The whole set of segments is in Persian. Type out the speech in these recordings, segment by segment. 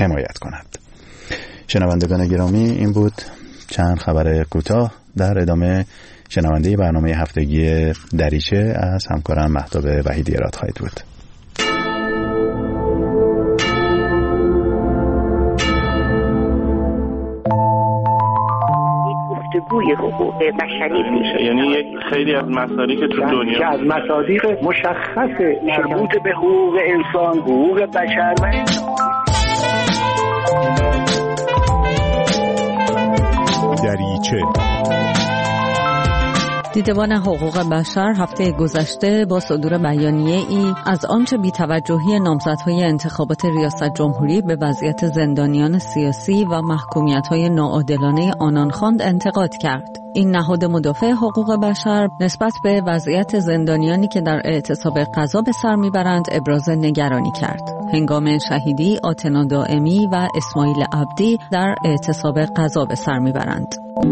حمایت کند. شنوندگان گرامی، این بود چند خبر کوتاه در ادامه شنونده برنامه هفتگی دریچه از همکارم مهتاب وحیدی ارائه خواهید بود. گفتگوی حقوق بشری میشه، یعنی یک خیلی از مصادیق که تو دنیا که از مصادیق مشخص مربوط به حقوق انسان، حقوق بشر و دریچه. دیدبان حقوق بشر هفته گذشته با صدور بیانیه‌ای از آنچه بی‌توجهی نامزدهای انتخابات ریاست جمهوری به وضعیت زندانیان سیاسی و محکومیت‌های ناعادلانه آنان خواند انتقاد کرد. این نهاد مدافع حقوق بشر نسبت به وضعیت زندانیانی که در اعتصاب غذا به سر میبرند ابراز نگرانی کرد. هنگام شهیدی آتنا دائمی و اسماعیل عبدی در اعتصاب غذا به سر میبرند.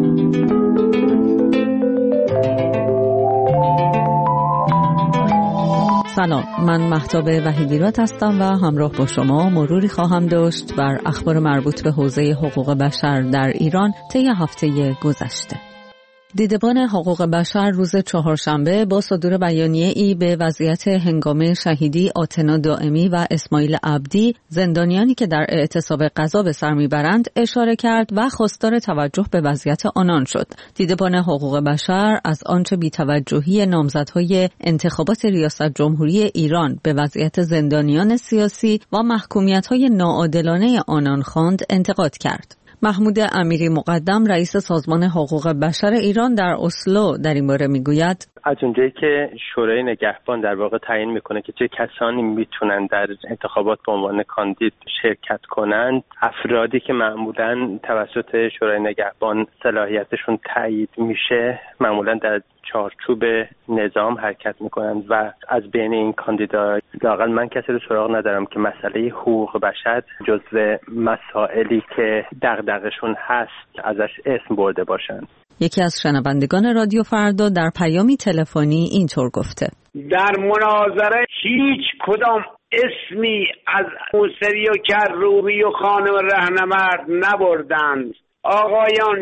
سلام، من مهتاب وحیدی هستم و همراه با شما مروری خواهم داشت بر اخبار مربوط به حوزه حقوق بشر در ایران طی هفته گذشته. دیدبان حقوق بشر روز چهارشنبه با صدور بیانیه‌ای به وضعیت هنگام شهیدی آتنا دائمی و اسماعیل عبدی، زندانیانی که در اعتصاب غذا به سر میبرند، اشاره کرد و خواستار توجه به وضعیت آنان شد. دیدبان حقوق بشر از آنچه بی‌توجهی نامزدهای انتخابات ریاست جمهوری ایران به وضعیت زندانیان سیاسی و محکومیت‌های ناعادلانه آنان خواند انتقاد کرد. محمود امیری مقدم رئیس سازمان حقوق بشر ایران در اسلو در این باره میگوید: از اونجایی که شورای نگهبان در واقع تعیین میکنه که چه کسانی میتونن در انتخابات به عنوان کاندید شرکت کنند، افرادی که معمولاً توسط شورای نگهبان صلاحیتشون تایید میشه معمولاً در چارچوب نظام حرکت میکنند و از بین این کاندیدا لااقل من کسی رو سراغ ندارم که مسئله حقوق بشر جزو مسائلی که دغدغشون هست ازش اسم برده باشند. یکی از شنوندگان رادیو فردا در پیامی تلفنی اینطور گفته: در مناظره هیچ کدام اسمی از موسوی و کروبی و خانم رهنورد نبردند. آقایان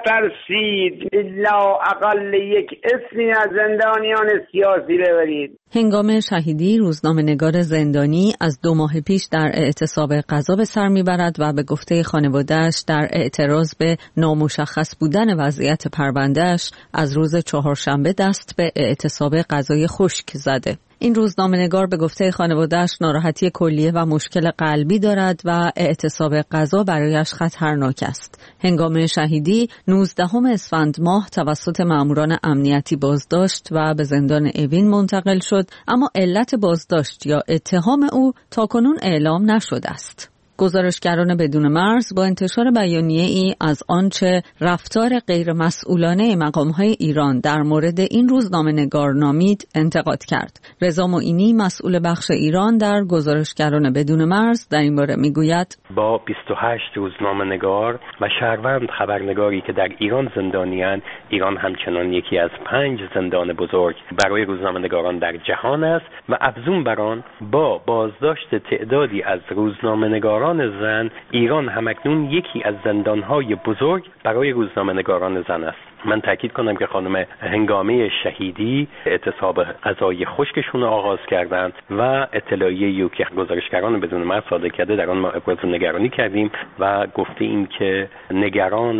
نترسید، الا اقل یک اسمی از زندانیان سیاسی ببرید. هنگام شهیدی روزنامه‌نگار زندانی از 2 ماه پیش در اعتصاب غذا به سر میبرد و به گفته خانواده‌اش در اعتراض به نامشخص بودن وضعیت پرونده‌اش از روز چهارشنبه دست به اعتصاب غذای خشک زده. این روزنامه‌نگار به گفته خانواده‌اش ناراحتی کلیه و مشکل قلبی دارد و اعتصاب غذا برایش خطرناک است. هنگام شهیدی 19 اسفند ماه توسط ماموران امنیتی بازداشت و به زندان اوین منتقل شد، اما علت بازداشت یا اتهام او تاکنون اعلام نشده است. گزارشگران بدون مرز با انتشار بیانیه‌ای از آنچه رفتار غیرمسئولانه مقام‌های ایران در مورد این روزنامه‌نگار نامید انتقاد کرد. رضا معینی مسئول بخش ایران در گزارشگران بدون مرز در این باره میگوید: با 28 روزنامه‌نگار و شهروند خبرنگاری که در ایران زندانی‌اند، ایران همچنان یکی از 5 زندان بزرگ برای روزنامه‌نگاران در جهان است و افزون بر آن با بازداشت تعدادی از روزنامه‌نگاران زن، ایران همکنون یکی از زندانهای بزرگ برای روزنامه‌نگاران زن است. من تاکید کنم که خانم هنگامه شهیدی اعتصاب غذای خشکشون رو آغاز کردند و اطلاعیه‌ای که گزارشگران بدون مرز صادر کرده در آن ما ابراز نگرانی کردیم و گفتیم که نگران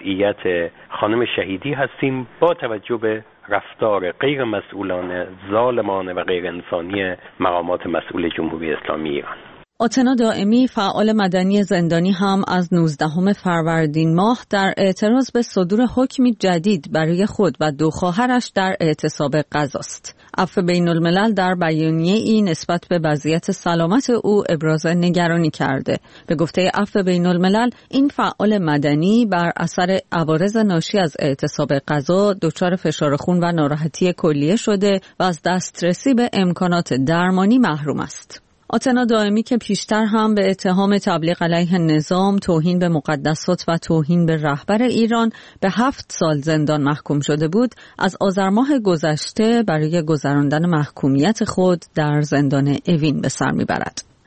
وضعیت خانم شهیدی هستیم با توجه به رفتار غیر مسئولانه، ظالمانه و غیر انسانی مقامات مسئول جمهوری اسلامی ایران. آتنا دائمی فعال مدنی زندانی هم از 19 فروردین ماه در اعتراض به صدور حکمی جدید برای خود و 2 خواهرش در اعتصاب غذاست. عفو بین الملل در بیانیه‌ای نسبت به وضعیت سلامت او ابراز نگرانی کرده. به گفته عفو بین الملل، این فعال مدنی بر اثر عوارض ناشی از اعتصاب غذا دچار فشار خون و ناراحتی کلیه شده و از دسترسی به امکانات درمانی محروم است. آتنا دائمی که پیشتر هم به اتهام تبلیغ علیه نظام، توهین به مقدسات و توهین به رهبر ایران به 7 سال زندان محکوم شده بود، از آذر ماه گذشته برای گذراندن محکومیت خود در زندان اوین به سر میبرد.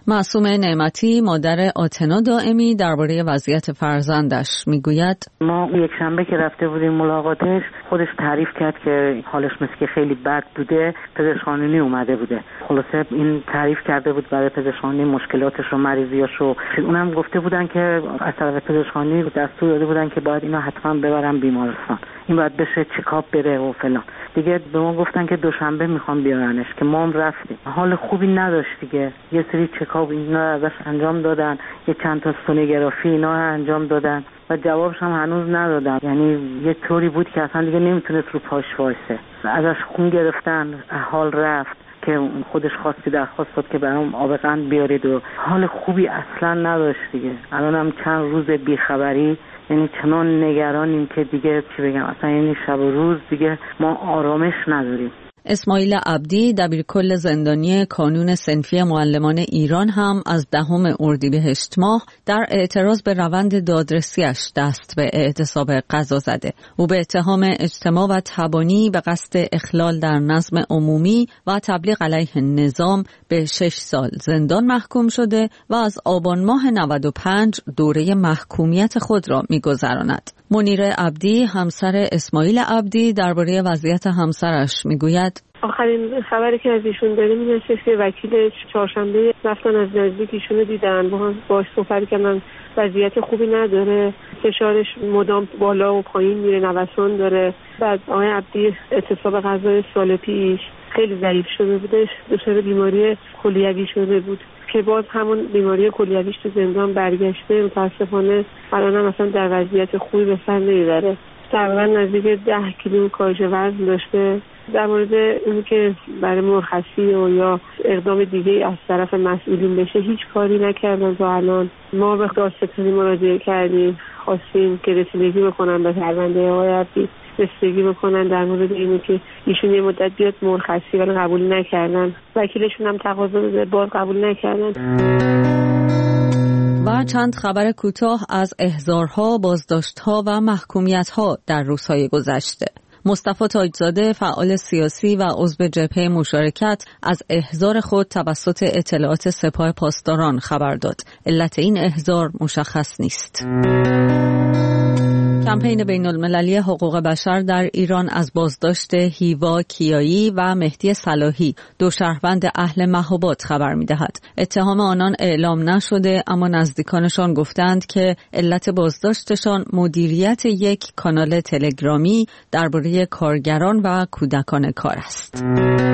معصومه نعمتی مادر آتنا دائمی درباره وضعیت فرزندش میگوید ما یک شنبه که رفته بودیم ملاقاتش خودش تعریف کرد که حالش مثل که خیلی بد بوده، پزشکخانه‌ای اومده بوده. خلاصه این تعریف کرده بود برای پزشکخانه مشکلاتش و مریضیاشو. اونم گفته بودن که از طرف پزشکخانه دستور داده بودن که باید اینا حتما ببرن بیمارستان، این باید بشه چکاپ بره و فلان. دیگه به ما گفتن که دوشنبه میخوام بیارنش که ما هم رفتیم. حال خوبی نداشت دیگه. یه سری چکاپ اینا ازش انجام دادن، یه چند تا سونوگرافی اینا انجام دادن و جوابش هم هنوز ندادن. یعنی یه طوری بود که اصلا دیگه نمیتونست رو پاش وایسه. ازش خون گرفتن، حال رفت که خودش خواستی درخواست داد که برام آب قند بیارید و حال خوبی اصلا نداشت دیگه. الانم چند روز بیخبری، یعنی چنان نگرانیم که دیگه چی بگم، اصلا یعنی شب و روز دیگه ما آرامش نداریم. اسماعیل عبدی دبیرکل زندانی کانون صنفی معلمان ایران هم از 10 اردیبهشت ماه در اعتراض به روند دادرسیش دست به اعتصاب قضا زده. او به اتهام اجتماع و تبانی به قصد اخلال در نظم عمومی و تبلیغ علیه نظام به 6 سال زندان محکوم شده و از آبان ماه 95 دوره محکومیت خود را می‌گذراند. منیره عبدی همسر اسماعیل عبدی درباره وضعیت همسرش میگوید آخرین خبری که از ایشون داریم این است که وکیل چهارشنبه رفتن از نزدیک ایشونو دیدن، باهاش صحبت کردن، وضعیت خوبی نداره، فشارش مدام بالا و پایین میره، نوسان داره. بعد آقای عبدی اعتصاب غذای سال پیش خیلی ضعیف شده بودش، دچار بیماری کلیوی شده بود که باز همون بیماری کلیویش تو زندان برگشته. متاسفانه الان هم مثلا در وضعیت خوبی به سر نمیبره. تقریبا نزدیک 10 کیلو کاهش وزن داشته. در مورد این که برای مرخصی یا اقدام دیگه از طرف مسئولین بشه هیچ کاری نکردن تا الان. ما به دادستانی مراجعه کردیم، خواستیم که رسیدگی بکنن به پرونده آقای عبدی، رسیدگی بکنن در مورد اینو که ایشون یه مدت بیاد مرخصی، ولی قبول نکردن. وکیلشون هم تقاضا داده، باز قبول نکردن. و چند خبر کوتاه از احضارها، بازداشتها و محکومیتها در روزهای گذشته. مصطفی تاجزاده فعال سیاسی و عضو جبهه مشارکت از احضار خود توسط اطلاعات سپاه پاسداران خبر داد. علت این احضار مشخص نیست. کمپین بین المللی حقوق بشر در ایران از بازداشت هیوا کیایی و مهدی صلاحی، 2 شهروند اهل مهاباد خبر می‌دهد. اتهام آنان اعلام نشده، اما نزدیکانشان گفتند که علت بازداشتشان مدیریت یک کانال تلگرامی درباره کارگران و کودکان کار است.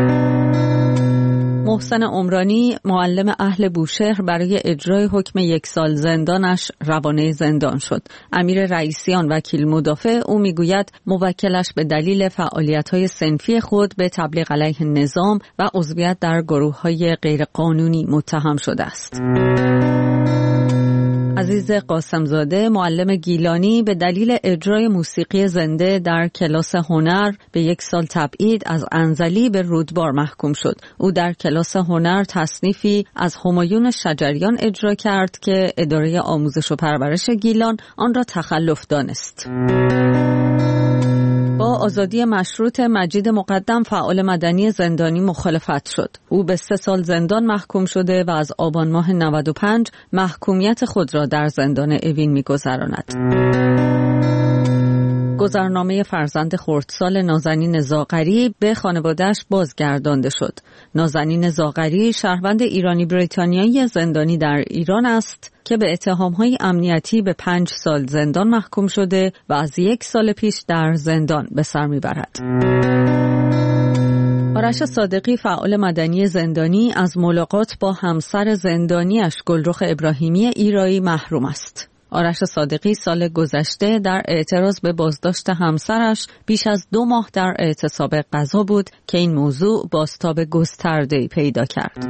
محسن عمرانی معلم اهل بوشهر برای اجرای حکم 1 سال زندانش روانه زندان شد. امیر رئیسیان وکیل مدافع او میگوید موکلش به دلیل فعالیت‌های صنفی خود به تبلیغ علیه نظام و عضویت در گروه‌های غیرقانونی متهم شده است. عزیز قاسمزاده معلم گیلانی به دلیل اجرای موسیقی زنده در کلاس هنر به 1 سال تبعید از انزلی به رودبار محکوم شد. او در کلاس هنر تصنیفی از همایون شجریان اجرا کرد که اداره آموزش و پرورش گیلان آن را تخلف دانست. با آزادی مشروط مجید مقدم فعال مدنی زندانی مخالفت شد. او به 3 سال زندان محکوم شده و از آبان ماه 95 محکومیت خود را در زندان اوین می‌گذراند. گذرنامه فرزند خردسال نازنین زاغری به خانواده‌اش بازگردانده شد. نازنین زاغری شهروند ایرانی بریتانیایی زندانی در ایران است که به اتهام‌های امنیتی به 5 سال زندان محکوم شده و از 1 سال پیش در زندان به سر می‌برد. آرش صادقی فعال مدنی زندانی از ملاقات با همسر زندانیش گلرخ ابراهیمی ایرایی محروم است. آرش صادقی سال گذشته در اعتراض به بازداشت همسرش بیش از 2 ماه در اعتصاب قضا بود که این موضوع بازتاب گسترده‌ای پیدا کرد.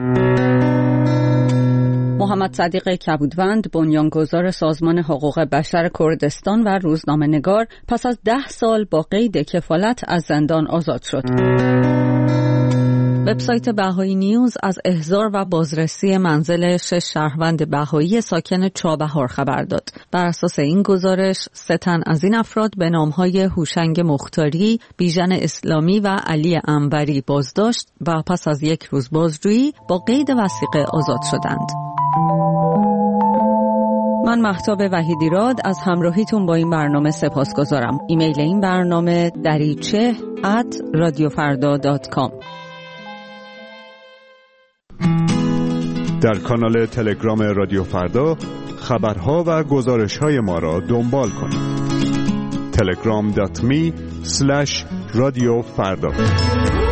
محمد صدیق کبودوند بنیانگذار سازمان حقوق بشر کردستان و روزنامه‌نگار پس از 10 سال با قید کفالت از زندان آزاد شد. وبسایت بهایی نیوز از احضار و بازرسی منزل 6 شهروند بهایی ساکن چابهار خبر داد. بر اساس این گزارش 3 تن از این افراد به نام‌های هوشنگ مختاری، بیژن اسلامی و علی انوری بازداشت و پس از 1 روز بازجویی با قید وثیقه آزاد شدند. من مهتاب وحیدیراد از همراهیتون با این برنامه سپاسگزارم. ایمیل این برنامه dariche@radiofarda.com. در کانال تلگرام رادیو فردا خبرها و گزارش‌های ما را دنبال کنید. telegram.me/radiofarda